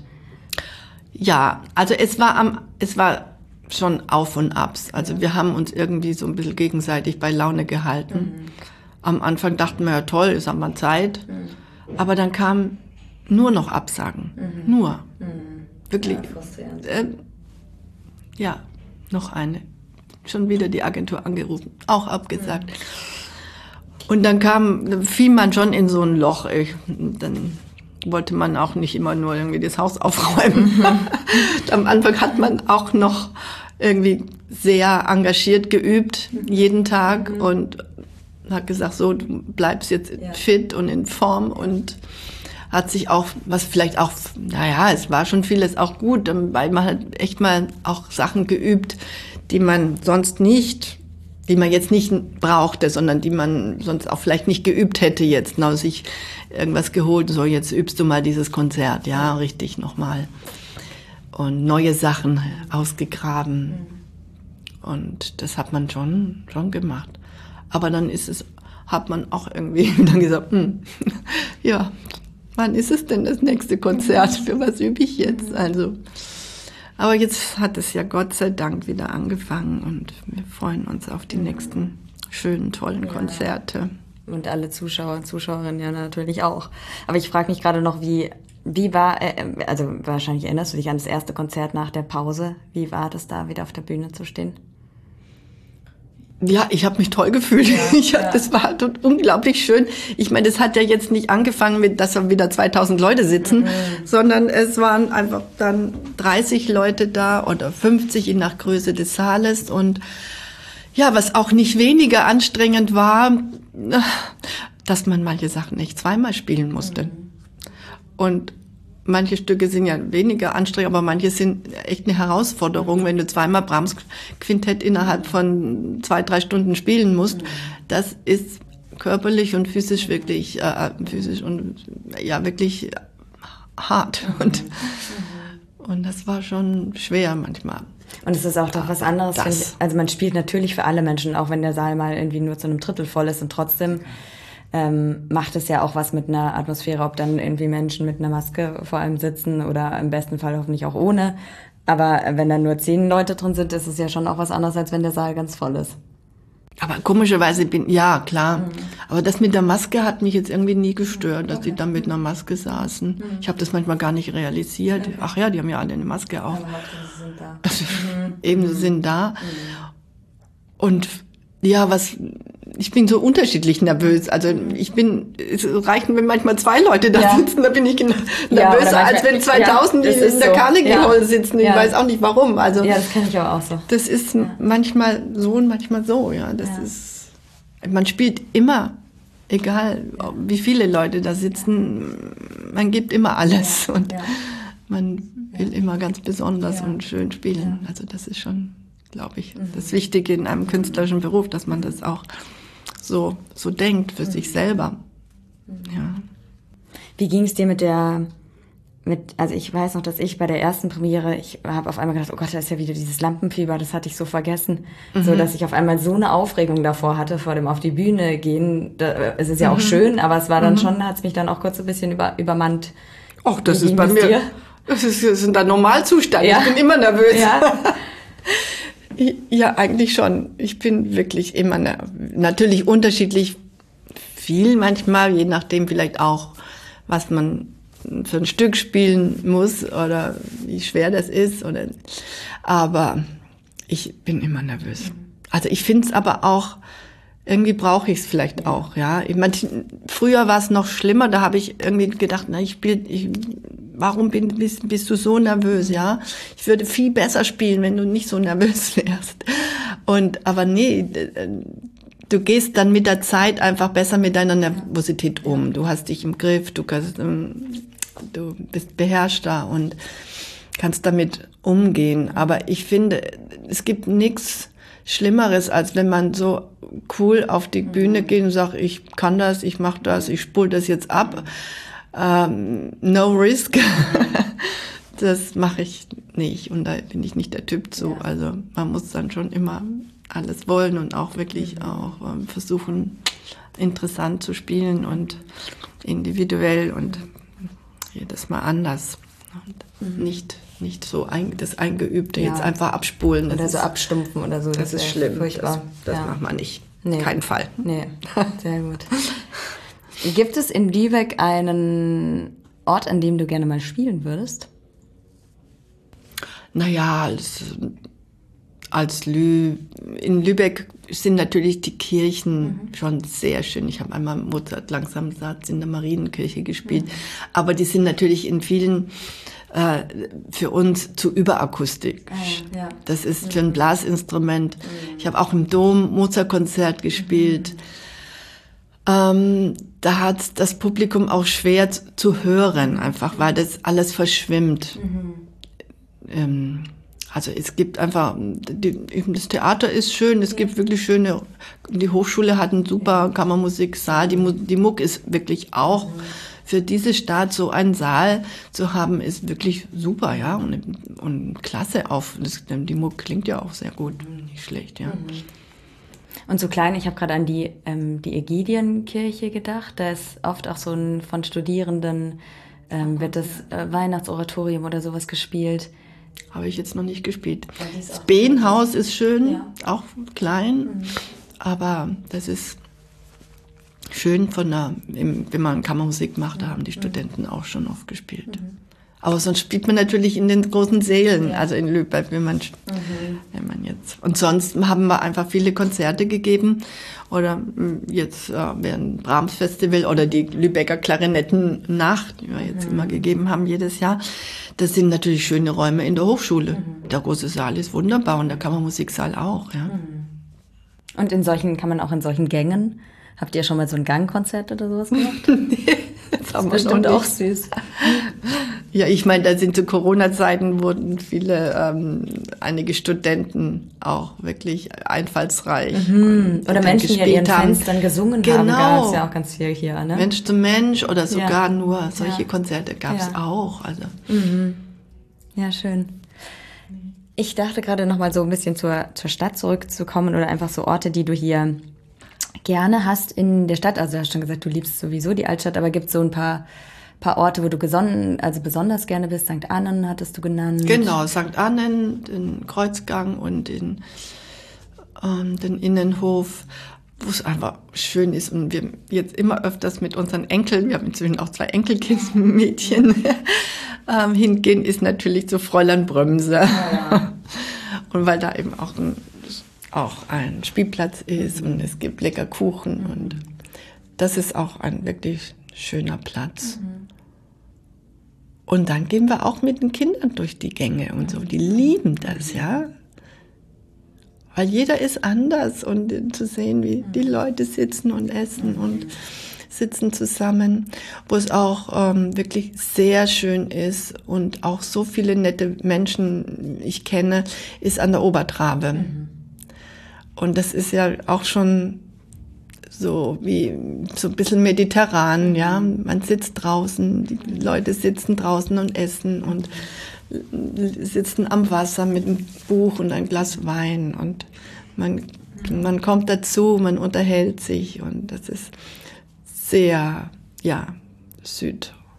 Ja, also es war am, es war schon Auf und Abs. Also wir haben uns irgendwie so ein bisschen gegenseitig bei Laune gehalten. Mhm. Am Anfang dachten wir, ja toll, jetzt haben wir Zeit. Mhm. Aber dann kamen nur noch Absagen. Mhm. Nur. Mhm. Wirklich. Ja, äh, ja, noch eine. Schon wieder die Agentur angerufen. Auch abgesagt. Mhm. Und dann kam, dann fiel man schon in so ein Loch. Ich, dann wollte man auch nicht immer nur irgendwie das Haus aufräumen. Mhm. Am Anfang hat man auch noch irgendwie sehr engagiert geübt, jeden Tag, mhm. und hat gesagt, so, du bleibst jetzt ja. fit und in Form, und hat sich auch, was vielleicht auch, naja, es war schon vieles auch gut, weil man hat echt mal auch Sachen geübt, die man sonst nicht, die man jetzt nicht brauchte, sondern die man sonst auch vielleicht nicht geübt hätte jetzt, na, sich irgendwas geholt, so jetzt übst du mal dieses Konzert, ja, richtig nochmal. Und neue Sachen ausgegraben. Mhm. Und das hat man schon, schon gemacht. Aber dann ist es, hat man auch irgendwie dann gesagt, hm, ja, wann ist es denn das nächste Konzert? Für was übe ich jetzt? Also, aber jetzt hat es ja Gott sei Dank wieder angefangen und wir freuen uns auf die nächsten schönen, tollen ja. Konzerte. Und alle Zuschauer und Zuschauerinnen ja natürlich auch. Aber ich frage mich gerade noch, wie, wie war, äh, also wahrscheinlich erinnerst du dich an das erste Konzert nach der Pause. Wie war das da, wieder auf der Bühne zu stehen? Ja, ich habe mich toll gefühlt. Ja, ich, ja. Das war unglaublich schön. Ich meine, das hat ja jetzt nicht angefangen mit, dass da wieder zweitausend Leute sitzen, mhm. sondern es waren einfach dann dreißig Leute da oder fünfzig, je nach Größe des Saales. Und ja, was auch nicht weniger anstrengend war, dass man manche Sachen nicht zweimal spielen musste. Mhm. Und manche Stücke sind ja weniger anstrengend, aber manche sind echt eine Herausforderung, wenn du zweimal Brahms Quintett innerhalb von zwei, drei Stunden spielen musst. Das ist körperlich und physisch wirklich, äh, physisch und ja wirklich hart. Und, und das war schon schwer manchmal. Und es ist auch doch was anderes. Finde ich. Also man spielt natürlich für alle Menschen, auch wenn der Saal mal irgendwie nur zu einem Drittel voll ist, und trotzdem ähm, macht es ja auch was mit einer Atmosphäre, ob dann irgendwie Menschen mit einer Maske vor allem sitzen oder im besten Fall hoffentlich auch ohne. Aber wenn dann nur zehn Leute drin sind, ist es ja schon auch was anderes, als wenn der Saal ganz voll ist. Aber komischerweise bin, ja, klar. Mhm. Aber das mit der Maske hat mich jetzt irgendwie nie gestört, dass okay. die da mit einer Maske saßen. Mhm. Ich habe das manchmal gar nicht realisiert. Okay. Ach ja, die haben ja alle eine Maske auf. Ja, sie sind da. Also, mhm. Eben, sie sind da. Mhm. Und ja, was, ich bin so unterschiedlich nervös. Also ich bin, es reichen mir manchmal zwei Leute da ja. sitzen, da bin ich nervöser, ja, als wenn zweitausend ja, in der so. Carnegie Hall ja. sitzen. Ich ja. weiß auch nicht warum. Also ja, das kenne ich aber auch so. Das ist ja. manchmal so und manchmal so. Ja, das ja. ist. Man spielt immer, egal wie viele Leute da sitzen, man gibt immer alles ja. und ja. man will ja. immer ganz besonders ja. und schön spielen. Ja. Also das ist schon, glaube ich, mhm. das Wichtige in einem künstlerischen Beruf, dass man das auch so, so denkt für mhm. sich selber. Ja. Wie ging es dir mit der, mit, also ich weiß noch, dass ich bei der ersten Premiere, ich habe auf einmal gedacht, oh Gott, da ist ja wieder dieses Lampenfieber, das hatte ich so vergessen. Mhm. So, dass ich auf einmal so eine Aufregung davor hatte, vor dem auf die Bühne gehen. Da, es ist ja mhm. auch schön, aber es war dann mhm. schon, hat es mich dann auch kurz ein bisschen über, übermannt. Ach, das ist bei mir, das ist, das ist ein Normalzustand. Ja. Ich bin immer nervös. Ja. Ja, eigentlich schon. Ich bin wirklich immer, natürlich unterschiedlich viel manchmal, je nachdem vielleicht auch, was man für ein Stück spielen muss oder wie schwer das ist. Oder, aber ich bin immer nervös. Also ich finde es aber auch, irgendwie brauche ich es vielleicht ja. auch, ja. Ich mein, früher war es noch schlimmer, da habe ich irgendwie gedacht, na, ich spiele, ich, warum bin, bist, bist du so nervös, ja? Ich würde viel besser spielen, wenn du nicht so nervös wärst. Und, aber nee, du gehst dann mit der Zeit einfach besser mit deiner Nervosität um. Du hast dich im Griff, du kannst, du bist beherrschter und kannst damit umgehen. Aber ich finde, es gibt nichts Schlimmeres, als wenn man so cool auf die Bühne geht und sagt, ich kann das, ich mache das, ich spule das jetzt ab. Um, no risk. Das mache ich nicht und da bin ich nicht der Typ zu. Also man muss dann schon immer alles wollen und auch wirklich auch um, versuchen, interessant zu spielen und individuell und jedes Mal anders. Und mhm. nicht, nicht so ein, das Eingeübte ja. jetzt einfach abspulen. Oder so ist, abstumpfen oder so. Das, das ist schlimm. Furchtbar. Das, das ja. macht man nicht. Nee. Keinen Fall. Nee, sehr gut. Gibt es in Lübeck einen Ort, an dem du gerne mal spielen würdest? Naja, als, als Lü in Lübeck sind natürlich die Kirchen mhm. schon sehr schön. Ich habe einmal Mozart langsam Satz in der Marienkirche gespielt. Mhm. Aber die sind natürlich in vielen äh, für uns zu überakustisch. Ah, ja. Das ist mhm. für ein Blasinstrument. Mhm. Ich habe auch im Dom Mozart-Konzert gespielt. Mhm. Ähm, da hat das Publikum auch schwer zu, zu hören, einfach, weil das alles verschwimmt. Mhm. Ähm, also es gibt einfach, die, das Theater ist schön, es ja. gibt wirklich schöne, die Hochschule hat einen super Kammermusiksaal, die, die Muck ist wirklich auch, mhm. für diese Stadt so einen Saal zu haben, ist wirklich super, ja, und, und klasse auf, das, die Muck klingt ja auch sehr gut, nicht schlecht, ja. Mhm. Und so klein, ich habe gerade an die, ähm, die Ägidienkirche gedacht. Da ist oft auch so ein von Studierenden, ähm, wird das äh, Weihnachtsoratorium oder sowas gespielt. Habe ich jetzt noch nicht gespielt. Das Behnhaus ist schön, ja. auch klein, mhm. aber das ist schön von der, wenn man Kammermusik macht, da haben die Studenten mhm. auch schon oft gespielt. Mhm. Aber sonst spielt man natürlich in den großen Sälen, ja. also in Lübeck, wenn man, mhm. wenn man jetzt. Und sonst haben wir einfach viele Konzerte gegeben. Oder jetzt äh, während Brahms Festival oder die Lübecker Klarinettennacht, die wir jetzt mhm. immer gegeben haben jedes Jahr. Das sind natürlich schöne Räume in der Hochschule. Mhm. Der große Saal ist wunderbar und der Kammermusiksaal auch. Ja. Mhm. Und in solchen, kann man auch in solchen Gängen, habt ihr schon mal so ein Gangkonzert oder sowas gemacht? Nee. Das haben wir bestimmt auch süß. Ja, ich meine, da sind zu Corona-Zeiten wurden viele, ähm, einige Studenten auch wirklich einfallsreich. Mhm. Oder Menschen, die an ihren Fenstern gesungen genau. haben, gab es ja auch ganz viel hier. Ne? Mensch zu Mensch oder sogar ja. nur solche ja. Konzerte gab es ja. auch. Also. Mhm. Ja, schön. Ich dachte gerade noch mal so ein bisschen zur, zur Stadt zurückzukommen oder einfach so Orte, die du hier gerne hast in der Stadt. Also du hast schon gesagt, du liebst sowieso die Altstadt, aber gibt es so ein paar, paar Orte, wo du gesonnen, also besonders gerne bist? Sankt Annen hattest du genannt. Genau, Sankt Annen, den Kreuzgang und den, ähm, den Innenhof, wo es einfach schön ist und wir jetzt immer öfters mit unseren Enkeln, wir haben inzwischen auch zwei Enkelkindmädchen, ähm, hingehen, ist natürlich zu Fräulein Brömse. Ja. Und weil da eben auch ein auch ein Spielplatz ist mhm. und es gibt lecker Kuchen mhm. und das ist auch ein wirklich schöner Platz. Mhm. Und dann gehen wir auch mit den Kindern durch die Gänge und so. Die lieben das, ja. Weil jeder ist anders und zu sehen, wie die Leute sitzen und essen mhm. und sitzen zusammen, wo es auch ähm, wirklich sehr schön ist und auch so viele nette Menschen ich kenne, ist an der Obertrabe. Mhm. Und das ist ja auch schon so wie so ein bisschen mediterran, ja. Man sitzt draußen, die Leute sitzen draußen und essen und sitzen am Wasser mit einem Buch und ein Glas Wein und man, man kommt dazu, man unterhält sich und das ist sehr, ja,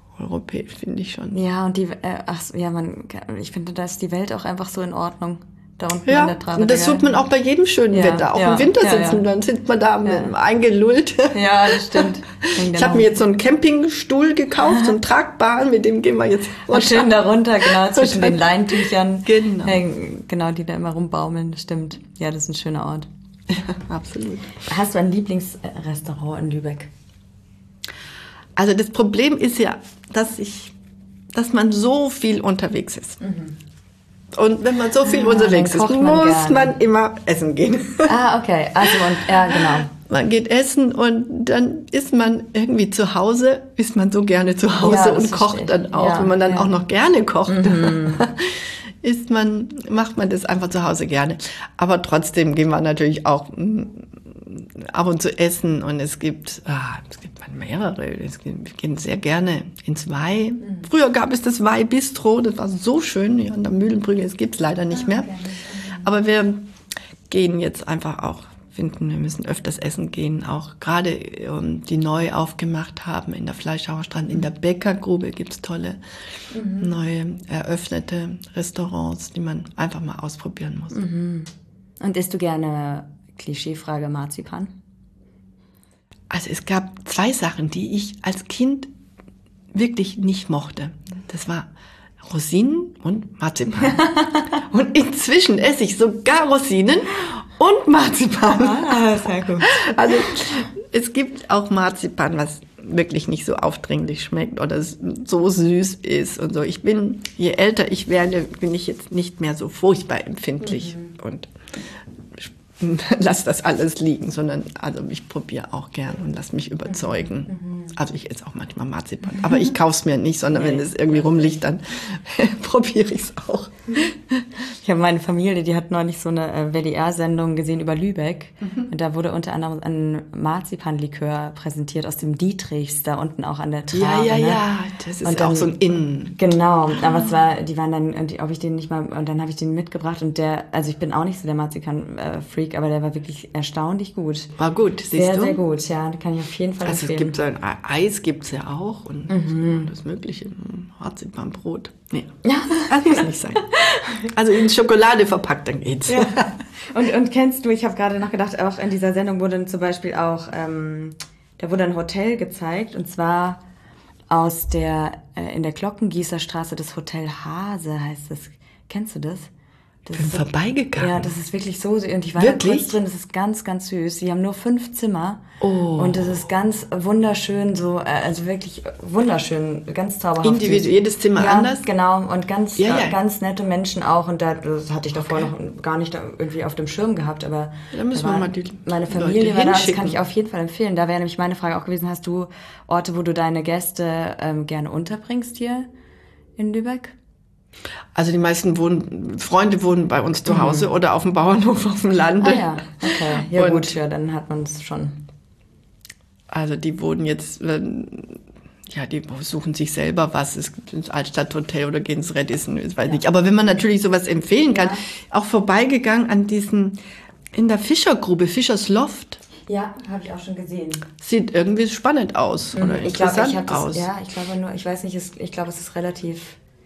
südeuropäisch, finde ich schon. Ja, und die, äh, ach ja, man, ich finde, da ist die Welt auch einfach so in Ordnung. da unten ja, an der Trave. Und das tut man auch bei jedem schönen ja, Wetter. Auch ja, im Winter ja, sitzen, ja. dann sitzt man da ja. eingelullt. Ja, das stimmt. Ich habe mir jetzt so einen Campingstuhl gekauft, so einen tragbaren, mit dem gehen wir jetzt runter. Schön da runter, genau, zwischen den Leintüchern. Genau. Hängen, genau, die da immer rumbaumeln, das stimmt. Ja, das ist ein schöner Ort. Ja, absolut. Hast du ein Lieblingsrestaurant in Lübeck? Also das Problem ist ja, dass ich, dass man so viel unterwegs ist. Mhm. Und wenn man so viel ah, unterwegs ist, man muss gerne. man immer essen gehen. Ah, okay. Also, und, ja, genau. Man geht essen und dann ist man irgendwie zu Hause, ist man so gerne zu Hause ja, und kocht steht. dann auch. Ja, wenn man dann ja. auch noch gerne kocht, mhm. ist man, macht man das einfach zu Hause gerne. Aber trotzdem gehen wir natürlich auch ab und zu essen und es gibt, ah, es gibt mehrere. Es gibt, wir gehen sehr gerne ins Weih. Mhm. Früher gab es das Weih Bistro, das war so schön hier an der Mühlenbrücke. Es gibt es leider nicht mehr. Aber wir gehen jetzt einfach auch, finden, wir müssen öfters essen gehen, auch gerade ähm, die neu aufgemacht haben in der Fleischhauerstraße, in der Bäckergrube gibt es tolle mhm. neue eröffnete Restaurants, die man einfach mal ausprobieren muss. Mhm. Und isst du gerne, Klischeefrage, Marzipan? Also es gab zwei Sachen, die ich als Kind wirklich nicht mochte. Das war Rosinen und Marzipan. Und inzwischen esse ich sogar Rosinen und Marzipan. Ah, sehr gut. Also es gibt auch Marzipan, was wirklich nicht so aufdringlich schmeckt oder so süß ist und so. Ich bin, je älter ich werde, bin ich jetzt nicht mehr so furchtbar empfindlich mhm. und lass das alles liegen, sondern also ich probiere auch gern und lass mich überzeugen. Mhm. Also ich esse auch manchmal Marzipan, aber ich kaufe es mir nicht, sondern nee. wenn es irgendwie rumliegt, dann probiere ich es auch. Ich habe meine Familie, die hat neulich so eine äh, W D R-Sendung gesehen über Lübeck mhm. und da wurde unter anderem ein Marzipanlikör präsentiert aus dem Dietrichs, da unten auch an der Trave. Ja, ja, ne? ja, das ist und dann, auch so ein Innen. Genau, aber es war, die waren dann, ob ich den nicht mal, und dann habe ich den mitgebracht und der, also ich bin auch nicht so der Marzipan-Freak, aber der war wirklich erstaunlich gut. War gut, siehst sehr, du? Sehr, sehr gut, ja, kann ich auf jeden Fall also empfehlen. Es gibt so ein Eis, gibt's ja auch und mhm. das Mögliche, Marzipanbrot. Nee, das muss nicht sein. Also in Schokolade verpackt, dann geht's. Ja. Und, und kennst du, ich habe gerade noch gedacht, auch in dieser Sendung wurde zum Beispiel auch, ähm, da wurde ein Hotel gezeigt und zwar aus der, äh, in der Glockengießerstraße, das Hotel Hase heißt das. Kennst du das? Das bin ist vorbeigegangen. Ja, das ist wirklich so, und ich war wirklich? da kurz drin, das ist ganz, ganz süß. Die haben nur fünf Zimmer. Oh. Und das ist ganz wunderschön, so, also wirklich wunderschön, ganz zauberhaft. Individuell, jedes Zimmer ja, anders? Genau, und ganz, ja, ja. ganz nette Menschen auch. Und da, das hatte ich davor okay. noch gar nicht irgendwie auf dem Schirm gehabt, aber da müssen da wir mal die meine Familie Leute war da, das kann ich auf jeden Fall empfehlen. Da wäre nämlich meine Frage auch gewesen, hast du Orte, wo du deine Gäste ähm, gerne unterbringst hier in Lübeck? Also die meisten wohnen, Freunde wohnen bei uns zu Hause mhm. oder auf dem Bauernhof auf dem Lande. Ah ja, okay. Ja und gut, ja, dann hat man es schon. Also die wohnen jetzt, ja, die suchen sich selber was, es gibt ins Altstadthotel oder gehen ins Radisson, ich weiß ja. nicht. Aber wenn man natürlich sowas empfehlen kann, ja. auch vorbeigegangen an diesen, in der Fischergrube, Fischers Loft. Ja, habe ich auch schon gesehen. Sieht irgendwie spannend aus mhm. oder ich interessant glaub, ich aus. Das, ja, ich glaube nur, ich weiß nicht, ich glaube, es ist relativ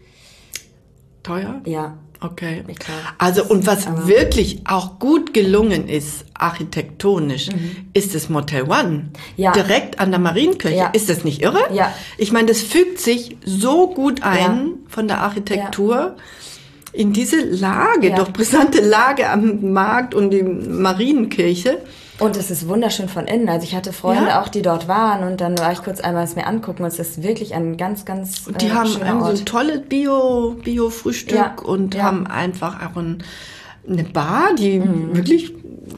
teuer? Ja. Okay. Ich glaub, also und was wirklich auch gut gelungen ist, architektonisch, mhm. ist das Motel One. Ja. Direkt an der Marienkirche. Ja. Ist das nicht irre? Ja. Ich meine, das fügt sich so gut ein ja. von der Architektur ja. in diese Lage, ja. doch brisante Lage am Markt und die Marienkirche. Und es ist wunderschön von innen. Also ich hatte Freunde ja. auch, die dort waren und dann war ich kurz einmal es mir angucken und es ist wirklich ein ganz, ganz und die äh, haben ein, so ein tolles Bio, Bio-Frühstück ja. und ja. haben einfach auch ein, eine Bar, die mhm. wirklich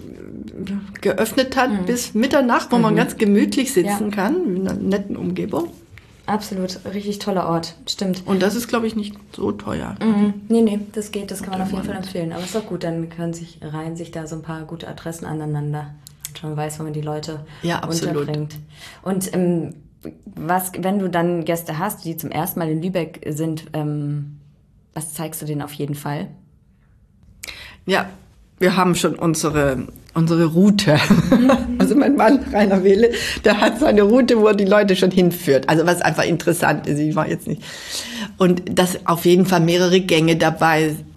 geöffnet hat mhm. bis Mitternacht, wo mhm. man ganz gemütlich sitzen ja. kann, in einer netten Umgebung. Absolut, richtig toller Ort, stimmt. Und das ist, glaube ich, nicht so teuer. Mhm. Nee, nee, das geht, das kann man auf jeden Fall empfehlen. Aber ist doch gut, dann können sich reihen sich da so ein paar gute Adressen aneinander. Schon weiß, wo man die Leute ja, unterbringt. Und ähm, was, wenn du dann Gäste hast, die zum ersten Mal in Lübeck sind, ähm, was zeigst du denen auf jeden Fall? Ja, wir haben schon unsere unsere Route. Also mein Mann, Rainer Wehle, der hat seine Route, wo er die Leute schon hinführt. Also was einfach interessant ist, ich war jetzt nicht. Und dass auf jeden Fall mehrere Gänge dabei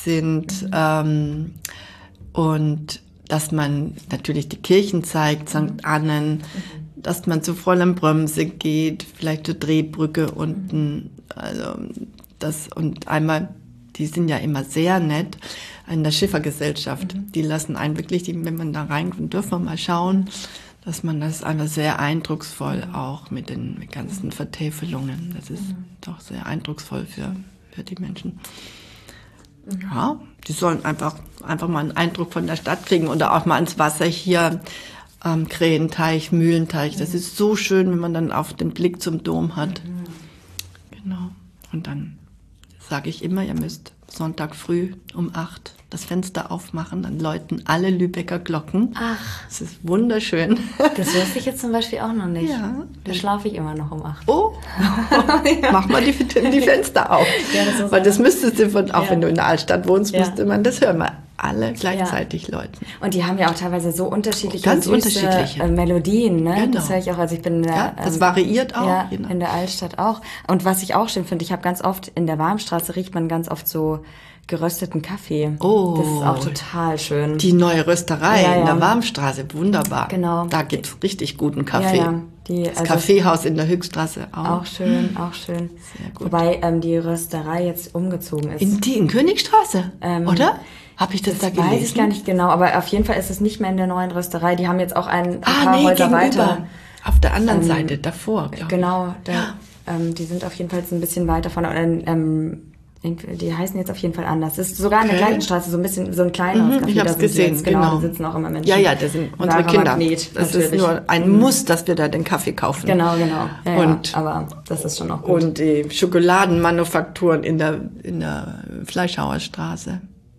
sind Mhm. ähm, und dass man natürlich die Kirchen zeigt, Sankt Annen, mhm. dass man zu Fräulein Brömse geht, vielleicht zur Drehbrücke unten, also das und einmal, die sind ja immer sehr nett, in der Schiffergesellschaft, mhm. die lassen einen wirklich, die, wenn man da reinkommt, dürfen wir mal schauen, dass man das einfach sehr eindrucksvoll auch mit den mit ganzen Vertäfelungen, das ist mhm. doch sehr eindrucksvoll für, für die Menschen. Mhm. Ja, die sollen einfach, einfach mal einen Eindruck von der Stadt kriegen oder auch mal ins Wasser hier, ähm, Krähenteich, Mühlenteich. Das mhm. ist so schön, wenn man dann auf den Blick zum Dom hat. Mhm. Genau. Und dann sage ich immer, ihr müsst Sonntag früh um acht das Fenster aufmachen, dann läuten alle Lübecker Glocken. Ach. Das ist wunderschön. Das wusste ich jetzt zum Beispiel auch noch nicht. Ja. Da schlafe ich immer noch um acht. Oh, ja. Mach mal die, die Fenster auf. Ja, das Weil das müsstest du, von, auch ja. wenn du in der Altstadt wohnst, ja. müsste man das hören. Mal alle gleichzeitig ja. läuten. Und die haben ja auch teilweise so unterschiedliche, Ganz unterschiedliche äh, Melodien. Ne? Genau. Das höre ich auch. Also ich bin in der, ja, das ähm, variiert auch. Ja, in der Altstadt auch. Und was ich auch schön finde, ich habe ganz oft in der Warmstraße riecht man ganz oft so gerösteten Kaffee. Oh. Das ist auch total schön. Die neue Rösterei ja, ja. in der Warmstraße, wunderbar. Genau. Da gibt's richtig guten Kaffee. Ja, ja. Die, das also Kaffeehaus in der Höchststraße auch. Auch schön, auch schön. Sehr gut. Wobei ähm, die Rösterei jetzt umgezogen ist. In die in Königstraße, ähm, oder? Habe ich das, das da gelesen? Weiß ich gar nicht genau, aber auf jeden Fall ist es nicht mehr in der neuen Rösterei. Die haben jetzt auch ein, ein ah, paar nee, Häuser gegenüber. weiter. Auf der anderen ähm, Seite, davor, glaube ich. Genau, da, ja. ähm, die sind auf jeden Fall ein bisschen weiter von, ähm, die heißen jetzt auf jeden Fall anders. Das ist sogar in der okay. gleichen Straße, so ein bisschen, so ein kleiner mhm, Ich habe es gesehen, jetzt, genau. genau. Da sitzen auch immer Menschen. Ja, ja, das sind unsere Kinder. Magnet, das natürlich. ist nur ein mhm. Muss, dass wir da den Kaffee kaufen. Genau, genau. Ja, und, ja, aber das ist schon auch gut. Und die Schokoladenmanufakturen in der, in der Fleischhauerstraße.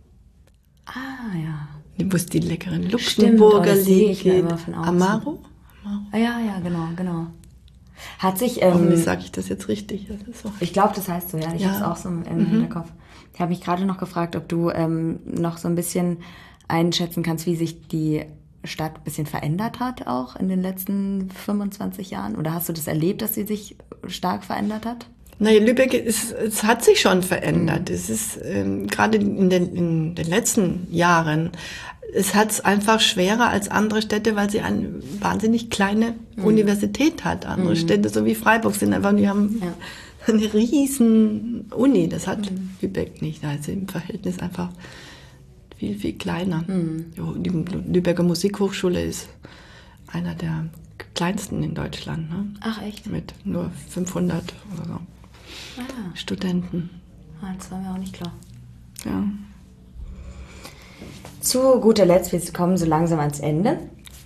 Ah, ja. Wo es die leckeren Luxemburger liegen. Amaro? Ah, ja, ja, genau, genau. Hat sich, ähm, Hoffentlich sage ich das jetzt richtig. Das ist so. Ich glaube, das heißt so, ja. Ich ja. habe es auch so im mhm. Hinterkopf. Ich habe mich gerade noch gefragt, ob du ähm, noch so ein bisschen einschätzen kannst, wie sich die Stadt ein bisschen verändert hat, auch in den letzten fünfundzwanzig Jahren. Oder hast du das erlebt, dass sie sich stark verändert hat? Naja, Lübeck, ist, es hat sich schon verändert. Mhm. Es ist ähm, gerade in den, in den letzten Jahren, es hat es einfach schwerer als andere Städte, weil sie eine wahnsinnig kleine mhm. Universität hat. Andere mhm. Städte, so wie Freiburg, sind einfach, die haben ja. eine riesen Uni. Das hat mhm. Lübeck nicht. Also im Verhältnis einfach viel, viel kleiner. Mhm. Die Lübecker Musikhochschule ist einer der kleinsten in Deutschland. Ne? Ach echt? Mit nur fünfhundert oder so ah. Studenten. Ah, das war mir auch nicht klar. Ja. Zu guter Letzt, wir kommen so langsam ans Ende.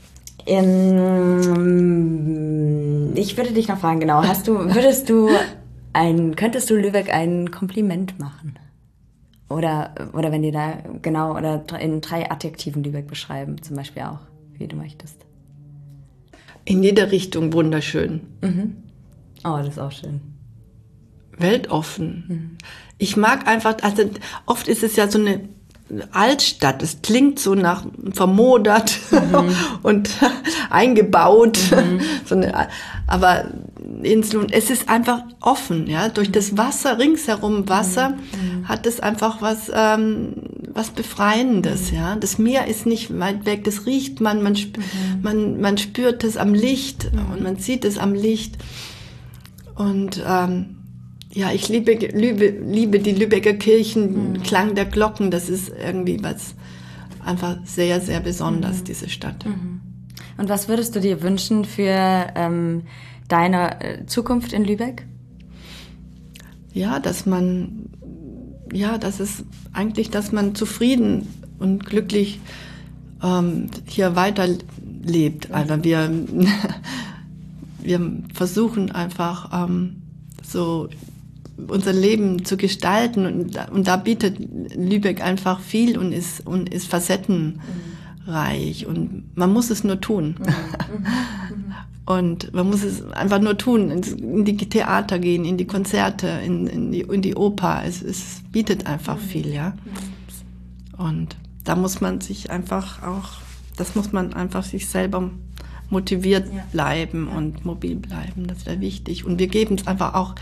Ähm, ich würde dich noch fragen, genau, hast du, würdest du ein, könntest du Lübeck ein Kompliment machen? Oder, oder wenn dir da, genau, oder in drei Adjektiven Lübeck beschreiben, zum Beispiel auch, wie du möchtest. In jeder Richtung wunderschön. Mhm. Oh, das ist auch schön. Weltoffen. Mhm. Ich mag einfach, also oft ist es ja so eine Altstadt, es klingt so nach vermodert mhm. und eingebaut, mhm. so eine, aber es ist einfach offen, ja, durch das Wasser, ringsherum Wasser, mhm. hat es einfach was, ähm, was Befreiendes, mhm. ja. Das Meer ist nicht weit weg, das riecht man, man, sp- mhm. man, man spürt es am Licht mhm. und man sieht es am Licht und, ähm, ja, ich liebe, liebe, liebe die Lübecker Kirchen, mhm. Klang der Glocken, das ist irgendwie was einfach sehr, sehr besonders, mhm. diese Stadt. Mhm. Und was würdest du dir wünschen für ähm, deine äh, Zukunft in Lübeck? Ja, dass man, ja, das ist eigentlich, dass man zufrieden und glücklich ähm, hier weiterlebt. Also wir, wir versuchen einfach ähm, so unser Leben zu gestalten und, und da bietet Lübeck einfach viel und ist, und ist facettenreich und man muss es nur tun. Mhm. Mhm. Und man muss es einfach nur tun, in die Theater gehen, in die Konzerte, in, in, die, in die Oper. Es, es bietet einfach mhm. viel, ja. Und da muss man sich einfach auch, das muss man einfach sich selber motiviert ja. bleiben ja. und mobil bleiben. Das wäre wichtig. Und wir geben es einfach auch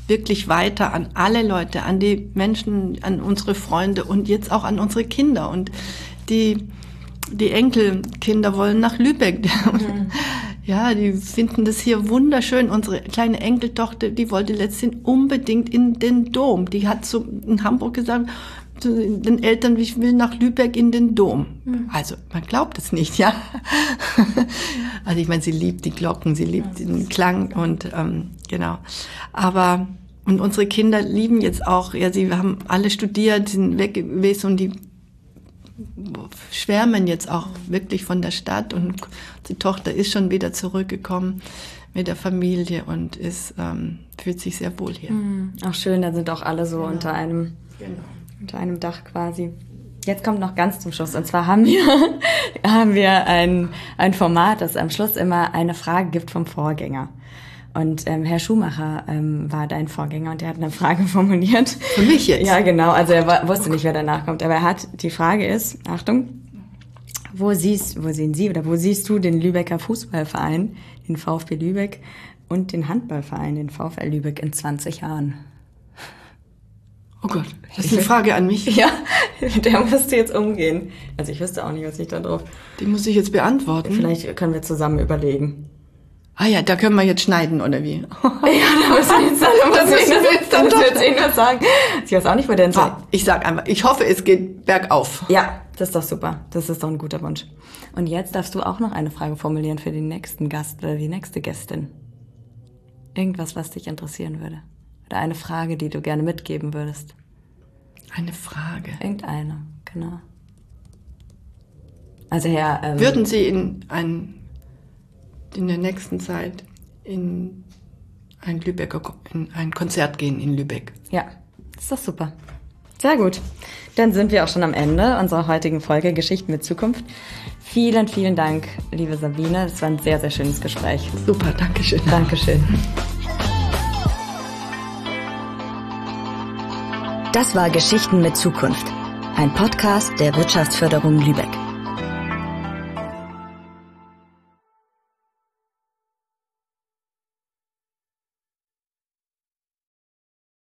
wirklich weiter an alle Leute, an die Menschen, an unsere Freunde und jetzt auch an unsere Kinder. Und die, die Enkelkinder wollen nach Lübeck. Mhm. Ja, die finden das hier wunderschön. Unsere kleine Enkeltochter, die wollte letztens unbedingt in den Dom. Die hat so in Hamburg gesagt, zu den Eltern, ich will nach Lübeck in den Dom. Mhm. Also man glaubt es nicht, ja. Also ich meine, sie liebt die Glocken, sie liebt den Klang und ähm, genau. Aber und unsere Kinder lieben jetzt auch, ja, sie haben alle studiert, sind weg gewesen und die schwärmen jetzt auch wirklich von der Stadt und die Tochter ist schon wieder zurückgekommen mit der Familie und ist ähm, fühlt sich sehr wohl hier. Mhm. Auch schön, da sind auch alle so genau. unter einem genau. unter einem Dach quasi. Jetzt kommt noch ganz zum Schluss und zwar haben wir haben wir ein ein Format, das am Schluss immer eine Frage gibt vom Vorgänger. Und ähm, Herr Schumacher ähm, war dein Vorgänger und der hat eine Frage formuliert. Für mich jetzt? Ja, genau. Also er war, wusste nicht, wer danach kommt. Aber er hat, die Frage ist, Achtung, wo siehst, wo sehen Sie oder wo siehst du den Lübecker Fußballverein, den VfB Lübeck und den Handballverein, den VfL Lübeck in zwanzig Jahren? Oh Gott, das ist eine Frage an mich. Ja, der musste jetzt umgehen. Also ich wüsste auch nicht, was ich da drauf... Die muss ich jetzt beantworten. Vielleicht können wir zusammen überlegen. Ah ja, da können wir jetzt schneiden, oder wie? Ja, da muss ich jetzt, da muss ich jetzt, da muss ich jetzt irgendwas sagen. Ich weiß auch nicht, wo der denn ah, Ich sag einfach, ich hoffe, es geht bergauf. Ja, das ist doch super. Das ist doch ein guter Wunsch. Und jetzt darfst du auch noch eine Frage formulieren für den nächsten Gast oder die nächste Gästin. Irgendwas, was dich interessieren würde. Oder eine Frage, die du gerne mitgeben würdest. Eine Frage? Irgendeine, genau. Also Herr... Ähm, Würden Sie in ein... in der nächsten Zeit in ein Lübecker, in ein Konzert gehen in Lübeck. Ja, ist doch super. Sehr gut. Dann sind wir auch schon am Ende unserer heutigen Folge Geschichten mit Zukunft. Vielen, vielen Dank, liebe Sabine. Es war ein sehr, sehr schönes Gespräch. Super, danke schön. Dankeschön. Das war Geschichten mit Zukunft, ein Podcast der Wirtschaftsförderung Lübeck.